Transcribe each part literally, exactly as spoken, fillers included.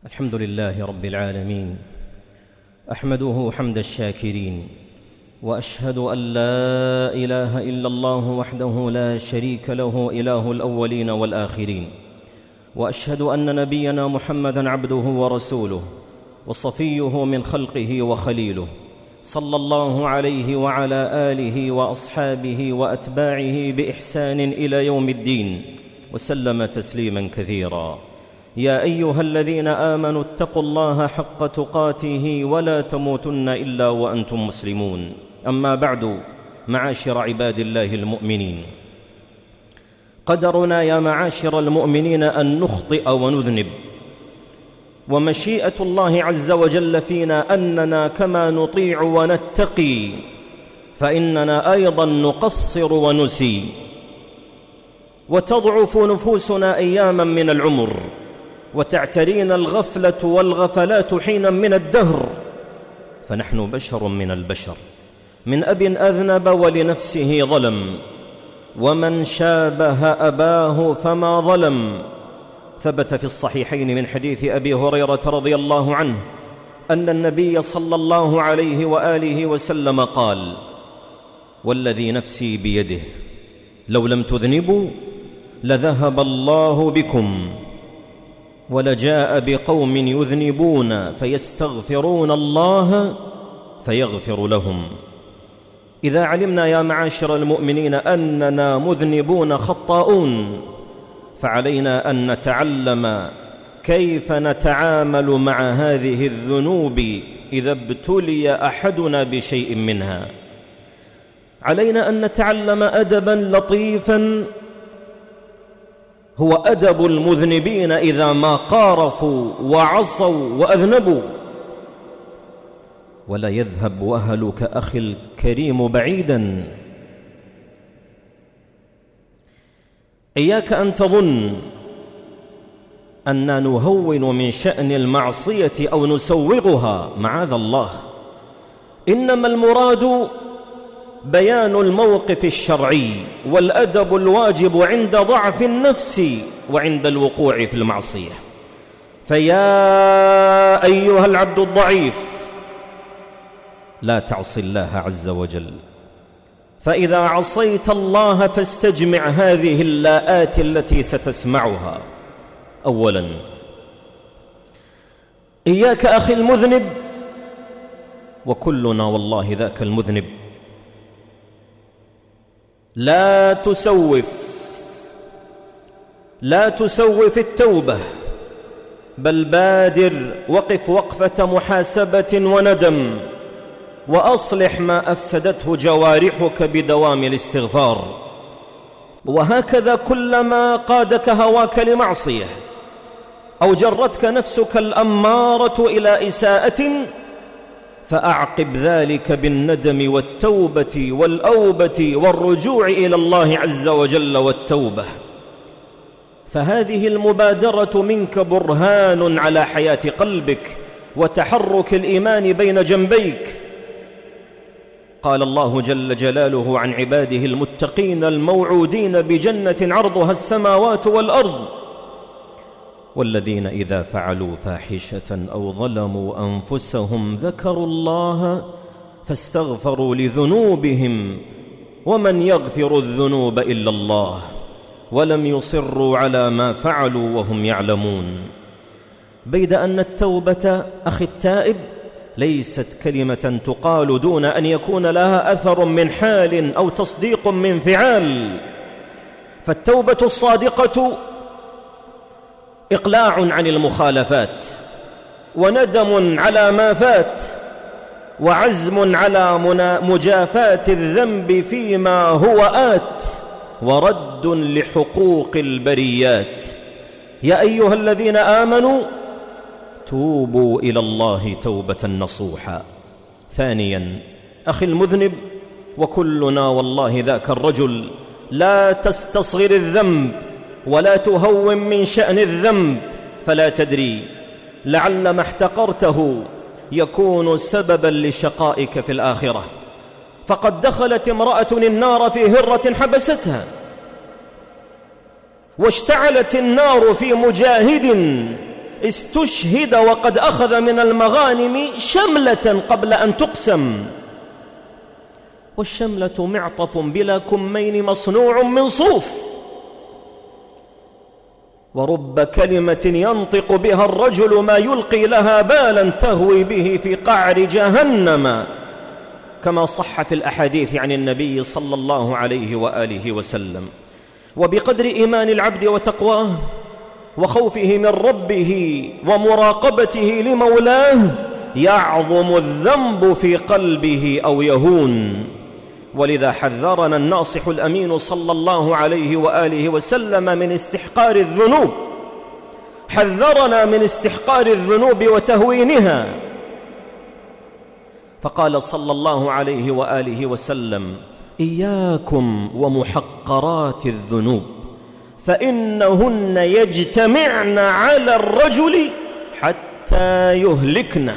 الحمد لله رب العالمين، أحمده حمد الشاكرين، وأشهد أن لا إله إلا الله وحده لا شريك له إله الأولين والآخرين، وأشهد أن نبينا محمدًا عبده ورسوله وصفيه من خلقه وخليله، صلى الله عليه وعلى آله وأصحابه وأتباعه بإحسان إلى يوم الدين، وسلم تسليمًا كثيرًا. يا أيها الذين آمنوا اتقوا الله حق تقاته ولا تموتن إلا وأنتم مسلمون. أما بعد، معاشر عباد الله المؤمنين، قدرنا يا معاشر المؤمنين أن نخطئ ونذنب، ومشيئة الله عز وجل فينا أننا كما نطيع ونتقي فإننا أيضا نقصر ونسيء، وتضعف نفوسنا أياما من العمر، وتعترينا الغفلة والغفلات حينا من الدهر، فنحن بشر من البشر، من أب أذنب ولنفسه ظلم، ومن شابه أباه فما ظلم. ثبت في الصحيحين من حديث أبي هريرة رضي الله عنه أن النبي صلى الله عليه وآله وسلم قال: والذي نفسي بيده لو لم تذنبوا لذهب الله بكم، ولجاء بقوم يذنبون فيستغفرون الله فيغفر لهم. إذا علمنا يا معاشر المؤمنين أننا مذنبون خطاؤون، فعلينا أن نتعلم كيف نتعامل مع هذه الذنوب إذا ابتلي أحدنا بشيء منها. علينا أن نتعلم أدبا لطيفا هو أدب المذنبين إذا ما قارفوا وعصوا وأذنبوا. ولا يذهب وهلك أخي الكريم بعيدا. إياك أن تظن أننا نهون من شأن المعصية أو نسوغها، معاذ الله. إنما المراد بيان الموقف الشرعي والأدب الواجب عند ضعف النفس وعند الوقوع في المعصية. فيا أيها العبد الضعيف، لا تعص الله عز وجل، فإذا عصيت الله فاستجمع هذه اللاءات التي ستسمعها. أولا، إياك أخي المذنب، وكلنا والله ذاك المذنب، لا تسوف لا تسوف التوبة، بل بادر، وقف وقفة محاسبة وندم، وأصلح ما أفسدته جوارحك بدوام الاستغفار. وهكذا كلما قادك هواك لمعصية أو جرتك نفسك الأمارة إلى إساءة، فأعقب ذلك بالندم والتوبة والأوبة والرجوع إلى الله عز وجل والتوبة. فهذه المبادرة منك برهان على حياة قلبك وتحرك الإيمان بين جنبيك. قال الله جل جلاله عن عباده المتقين الموعودين بجنة عرضها السماوات والأرض: والذين إذا فعلوا فاحشة أو ظلموا أنفسهم ذكروا الله فاستغفروا لذنوبهم ومن يغفر الذنوب إلا الله ولم يصروا على ما فعلوا وهم يعلمون. بيد أن التوبة أخي التائب ليست كلمة تقال دون أن يكون لها أثر من حال أو تصديق من فعال. فالتوبة الصادقة إقلاع عن المخالفات، وندم على ما فات، وعزم على مجافاة الذنب فيما هو آت، ورد لحقوق البريات. يا أيها الذين آمنوا توبوا إلى الله توبة نصوحا. ثانيا، أخي المذنب، وكلنا والله ذاك الرجل، لا تستصغر الذنب ولا تهون من شأن الذنب، فلا تدري لعل ما احتقرته يكون سببا لشقائك في الآخرة. فقد دخلت امرأة النار في هرة حبستها، واشتعلت النار في مجاهد استشهد وقد أخذ من المغانم شملة قبل أن تقسم، والشملة معطف بلا كمين مصنوع من صوف. ورب كلمة ينطق بها الرجل ما يلقي لها بالا تهوي به في قعر جهنم، كما صح في الأحاديث عن النبي صلى الله عليه وآله وسلم. وبقدر إيمان العبد وتقواه وخوفه من ربه ومراقبته لمولاه يعظم الذنب في قلبه أو يهون. ولذا حذرنا الناصح الأمين صلى الله عليه وآله وسلم من استحقار الذنوب، حذرنا من استحقار الذنوب وتهوينها، فقال صلى الله عليه وآله وسلم: إياكم ومحقرات الذنوب فإنهن يجتمعن على الرجل حتى يهلكنه.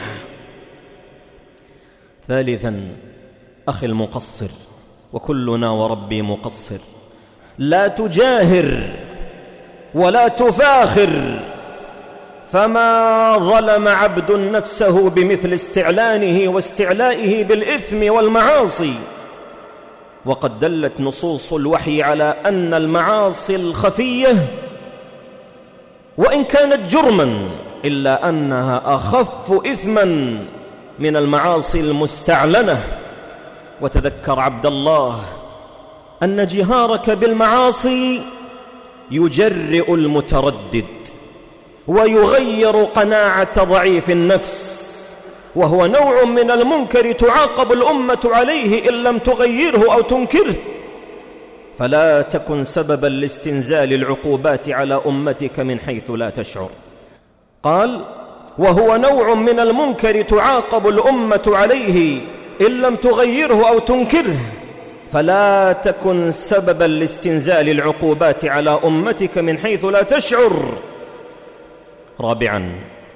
ثالثا، أخي المقصر، وكلنا وربي مقصر، لا تجاهر ولا تفاخر، فما ظلم عبد نفسه بمثل استعلانه واستعلائه بالإثم والمعاصي. وقد دلت نصوص الوحي على أن المعاصي الخفية وإن كانت جرما إلا أنها أخف إثما من المعاصي المستعلنة. وتذكر عبد الله أن جهارك بالمعاصي يجرئ المتردد ويغير قناعة ضعيف النفس، وهو نوع من المنكر تعاقب الأمة عليه إن لم تغيره أو تنكره، فلا تكن سببا لاستنزال العقوبات على أمتك من حيث لا تشعر. قال: وهو نوع من المنكر تعاقب الأمة عليه إن لم تغيره أو تنكره، فلا تكن سببا لاستنزال العقوبات على أمتك من حيث لا تشعر. رابعا،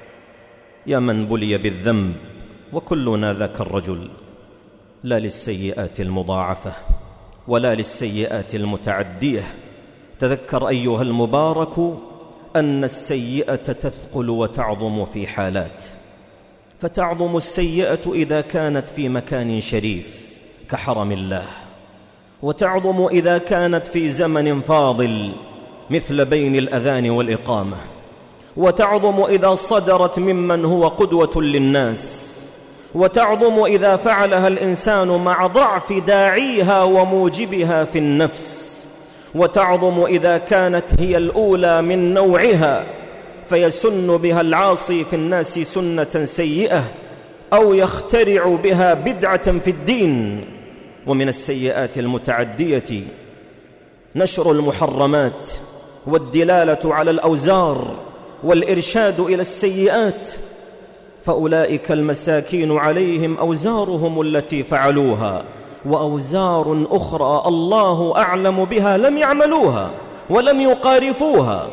يا من بلي بالذنب، وكلنا ذاك الرجل، لا للسيئات المضاعفة ولا للسيئات المتعدية. تذكر أيها المبارك أن السيئة تثقل وتعظم في حالات، فتعظم السيئة إذا كانت في مكان شريف كحرم الله، وتعظم إذا كانت في زمن فاضل مثل بين الأذان والإقامة، وتعظم إذا صدرت ممن هو قدوة للناس، وتعظم إذا فعلها الإنسان مع ضعف داعيها وموجبها في النفس، وتعظم إذا كانت هي الأولى من نوعها فيسن بها العاصي في الناس سنة سيئة أو يخترع بها بدعة في الدين. ومن السيئات المتعدية نشر المحرمات والدلالة على الأوزار والإرشاد إلى السيئات، فأولئك المساكين عليهم أوزارهم التي فعلوها وأوزار أخرى الله أعلم بها لم يعملوها ولم يقارفوها،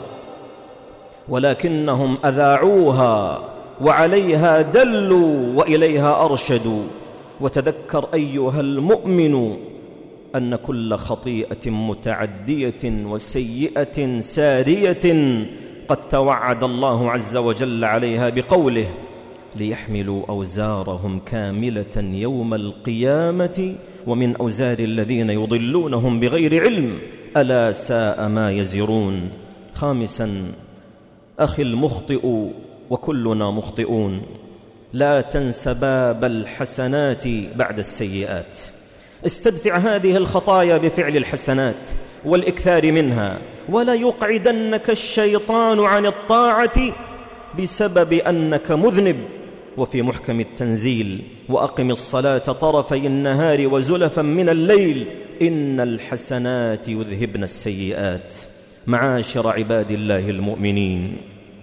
ولكنهم أذاعوها وعليها دلوا وإليها أرشدوا. وتذكر أيها المؤمن أن كل خطيئة متعدية وسيئة سارية قد توعد الله عز وجل عليها بقوله: ليحملوا أوزارهم كاملة يوم القيامة ومن أوزار الذين يضلونهم بغير علم ألا ساء ما يزرون. خامسا، أخي المخطئ، وكلنا مخطئون، لا تنس باب الحسنات بعد السيئات. استدفع هذه الخطايا بفعل الحسنات والإكثار منها، ولا يقعدنك الشيطان عن الطاعة بسبب أنك مذنب. وفي محكم التنزيل: وأقم الصلاة طرفي النهار وزلفا من الليل إن الحسنات يذهبن السيئات. معاشر عباد الله المؤمنين،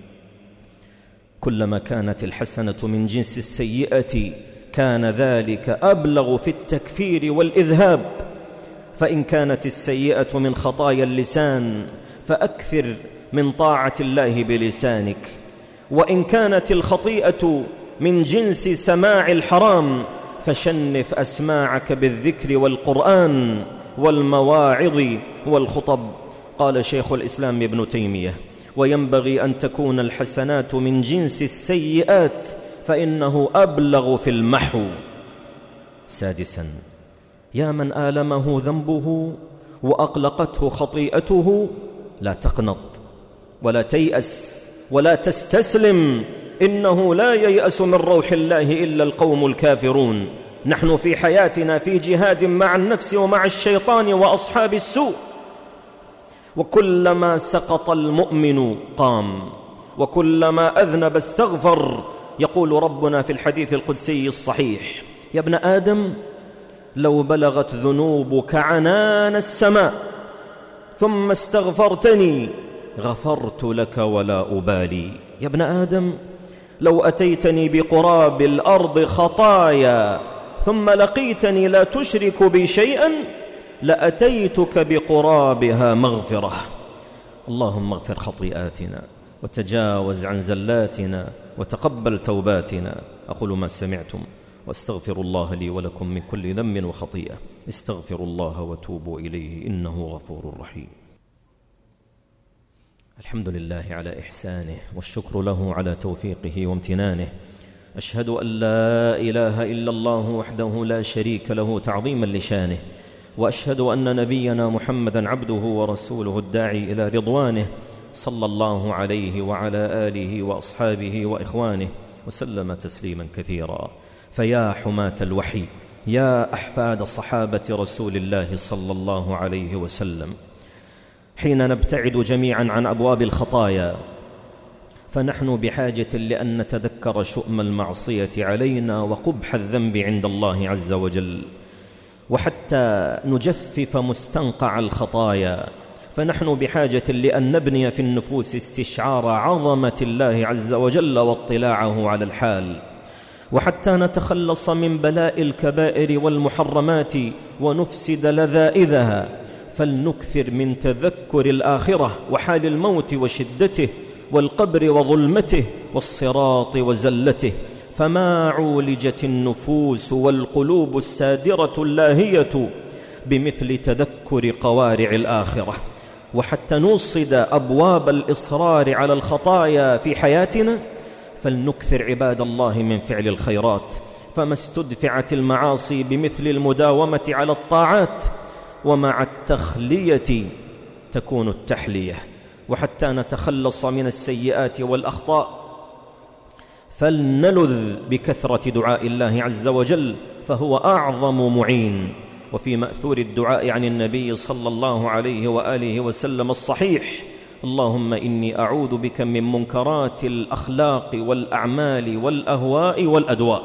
كلما كانت الحسنة من جنس السيئة كان ذلك أبلغ في التكفير والإذهاب. فإن كانت السيئة من خطايا اللسان فأكثر من طاعة الله بلسانك، وإن كانت الخطيئة من جنس سماع الحرام فشنف أسماعك بالذكر والقرآن والمواعظ والخطب. قال شيخ الإسلام ابن تيمية: وينبغي أن تكون الحسنات من جنس السيئات فإنه أبلغ في المحو. سادسا، يا من آلمه ذنبه وأقلقته خطيئته، لا تقنط ولا تيأس ولا تستسلم، إنه لا ييأس من روح الله إلا القوم الكافرون. نحن في حياتنا في جهاد مع النفس ومع الشيطان وأصحاب السوء، وكلما سقط المؤمن قام، وكلما أذنب استغفر. يقول ربنا في الحديث القدسي الصحيح: يا ابن آدم، لو بلغت ذنوبك عنان السماء ثم استغفرتني غفرت لك ولا أبالي. يا ابن آدم، لو أتيتني بقراب الأرض خطايا ثم لقيتني لا تشرك بي شيئا لأتيتك بقرابها مغفرة. اللهم اغفر خطيئاتنا وتجاوز عن زلاتنا وتقبل توباتنا. أقول ما سمعتم واستغفر الله لي ولكم من كل ذنب وخطيئة، استغفروا الله وتوبوا إليه إنه غفور رحيم. الحمد لله على إحسانه، والشكر له على توفيقه وامتنانه. أشهد أن لا إله إلا الله وحده لا شريك له تعظيما لشانه، وأشهد أن نبينا محمدا عبده ورسوله الداعي إلى رضوانه، صلى الله عليه وعلى آله وأصحابه وإخوانه وسلم تسليما كثيرا. فيا حماة الوحي، يا أحفاد صحابة رسول الله صلى الله عليه وسلم، حين نبتعد جميعا عن أبواب الخطايا فنحن بحاجة لأن نتذكر شؤم المعصية علينا وقبح الذنب عند الله عز وجل، وحتى نجفف مستنقع الخطايا فنحن بحاجة لأن نبني في النفوس استشعار عظمة الله عز وجل واطلاعه على الحال، وحتى نتخلص من بلاء الكبائر والمحرمات ونفسد لذائذها فلنكثر من تذكر الآخرة وحال الموت وشدته والقبر وظلمته والصراط وزلته. فما عولجت النفوس والقلوب السادرة اللاهية بمثل تذكر قوارع الآخرة. وحتى نوصد أبواب الإصرار على الخطايا في حياتنا فلنكثر عباد الله من فعل الخيرات، فما استدفعت المعاصي بمثل المداومة على الطاعات، ومع التخلية تكون التحلية. وحتى نتخلص من السيئات والأخطاء فلنلذ بكثرة دعاء الله عز وجل فهو أعظم معين. وفي مأثور الدعاء عن النبي صلى الله عليه وآله وسلم الصحيح: اللهم إني أعوذ بك من منكرات الأخلاق والأعمال والأهواء والأدواء.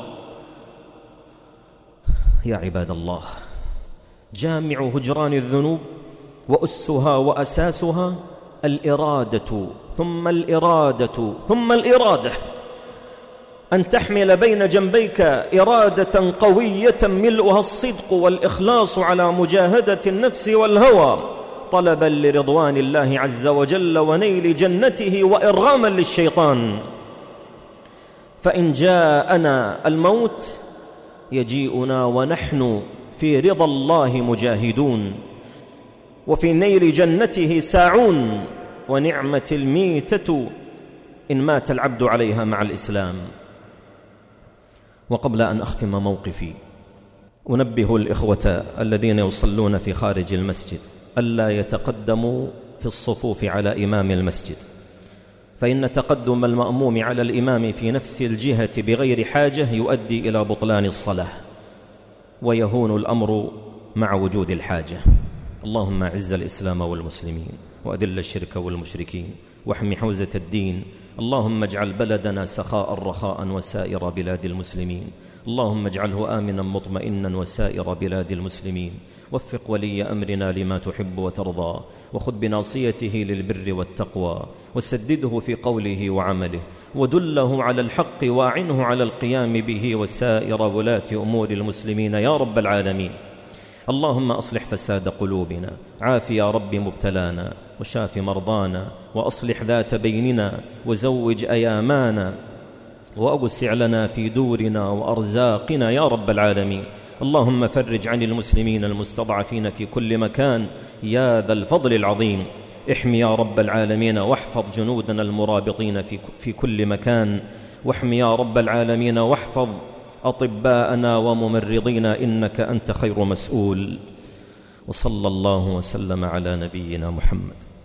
يا عباد الله، جامع هجران الذنوب وأسها وأساسها الإرادة ثم الإرادة ثم الإرادة، أن تحمل بين جنبيك إرادة قوية ملؤها الصدق والإخلاص على مجاهدة النفس والهوى طلبا لرضوان الله عز وجل ونيل جنته وإرغاما للشيطان. فإن جاءنا الموت يجيئنا ونحن في رضا الله مجاهدون وفي نيل جنته ساعون، ونعمة الميتة إن مات العبد عليها مع الإسلام. وقبل أن أختم موقفي أنبه الإخوة الذين يصلون في خارج المسجد ألا يتقدموا في الصفوف على إمام المسجد، فإن تقدم المأموم على الإمام في نفس الجهة بغير حاجة يؤدي إلى بطلان الصلاة، ويهون الأمر مع وجود الحاجة. اللهم أعز الإسلام والمسلمين وأذل الشرك والمشركين واحمِ حوزة الدين. اللهم اجعل بلدنا سخاء رخاء وسائر بلاد المسلمين. اللهم اجعله آمنا مطمئنا وسائر بلاد المسلمين. وفق ولي أمرنا لما تحب وترضى، وخذ بناصيته للبر والتقوى، وسدده في قوله وعمله، ودله على الحق وأعنه على القيام به وسائر ولاة أمور المسلمين يا رب العالمين. اللهم أصلح فساد قلوبنا، عاف يا رب مبتلانا، وشاف مرضانا، وأصلح ذات بيننا، وزوج أيامانا، وأوسع لنا في دورنا وأرزاقنا يا رب العالمين. اللهم فرج عن المسلمين المستضعفين في كل مكان يا ذا الفضل العظيم. احمي يا رب العالمين واحفظ جنودنا المرابطين في في كل مكان، واحمي يا رب العالمين واحفظ أطباءنا وممرضينا، إنك أنت خير مسؤول. وصلى الله وسلم على نبينا محمد.